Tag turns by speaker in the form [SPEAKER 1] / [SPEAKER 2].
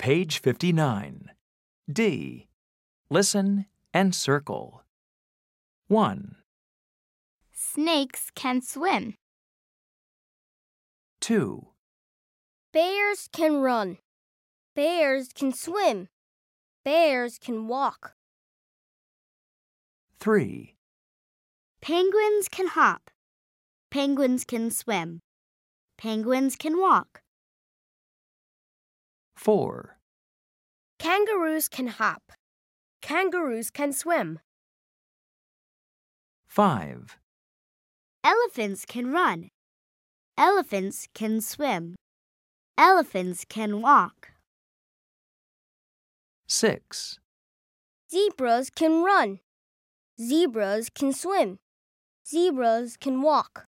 [SPEAKER 1] Page 59. D. Listen and circle. 1,
[SPEAKER 2] Snakes can swim.
[SPEAKER 1] 2,
[SPEAKER 3] Bears can run. Bears can swim. Bears can walk.
[SPEAKER 1] 3,
[SPEAKER 2] Penguins can hop. Penguins can swim. Penguins can walk.
[SPEAKER 1] 4,
[SPEAKER 3] Kangaroos can hop. Kangaroos can swim.
[SPEAKER 1] 5,
[SPEAKER 2] Elephants can run. Elephants can swim. Elephants can walk.
[SPEAKER 1] 6,
[SPEAKER 3] Zebras can run. Zebras can swim. Zebras can walk.